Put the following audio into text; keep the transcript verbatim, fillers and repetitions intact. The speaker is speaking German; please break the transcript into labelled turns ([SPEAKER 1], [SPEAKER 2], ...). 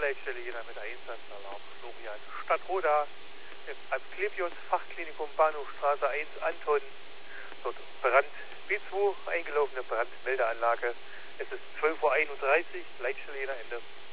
[SPEAKER 1] Leitstelle Jena mit Einsatzalarm. Florian Stadtroda im Asklepios Fachklinikum Bahnhofstraße eins Anton. Dort Brand B zwei, eingelaufene Brandmeldeanlage. Es ist zwölf Uhr einunddreißig, Leitstelle Jena Ende.